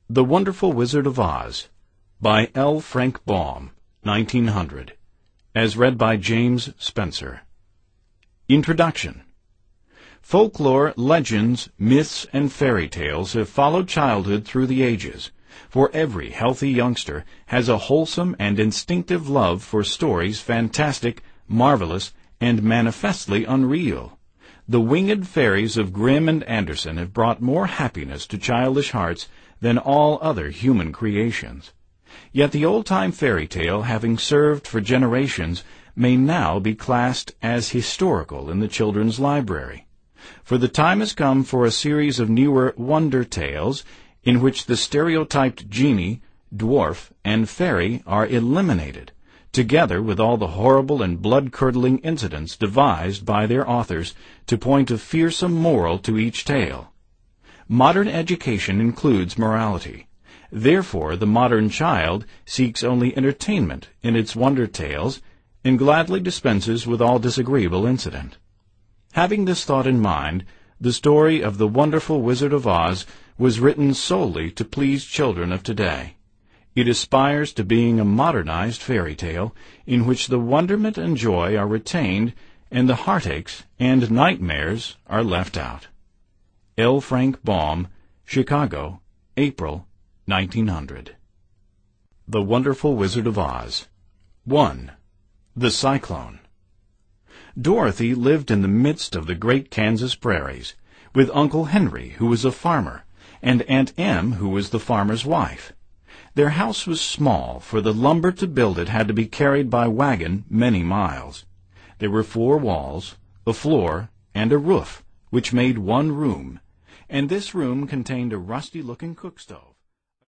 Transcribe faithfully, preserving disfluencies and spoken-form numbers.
The Wonderful Wizard of Oz by L. Frank Baum, nineteen hundred. As read by James Spencer. Introduction. Folklore, legends, myths, and fairy tales have followed childhood through the ages, for every healthy youngster has a wholesome and instinctive love for stories fantastic, marvelous, and manifestly unreal. The winged fairies of Grimm and Andersen have brought more happiness to childish hearts than all other human creations. Yet the old-time fairy tale, having served for generations, may now be classed as historical in the children's library. For the time has come for a series of newer wonder tales in which the stereotyped genie, dwarf, and fairy are eliminated, together with all the horrible and blood-curdling incidents devised by their authors to point a fearsome moral to each tale. Modern education includes morality. Therefore, the modern child seeks only entertainment in its wonder tales and gladly dispenses with all disagreeable incident. Having this thought in mind, the story of the Wonderful Wizard of Oz was written solely to please children of today. It aspires to being a modernized fairy tale in which the wonderment and joy are retained and the heartaches and nightmares are left out. L. Frank Baum, Chicago, April, nineteen hundred. The Wonderful Wizard of Oz. One. The Cyclone. Dorothy lived in the midst of the great Kansas prairies, with Uncle Henry, who was a farmer, and Aunt Em, who was the farmer's wife. Their house was small, for the lumber to build it had to be carried by wagon many miles. There were four walls, a floor, and a roof, which made one room, and this room contained a rusty-looking cook stove.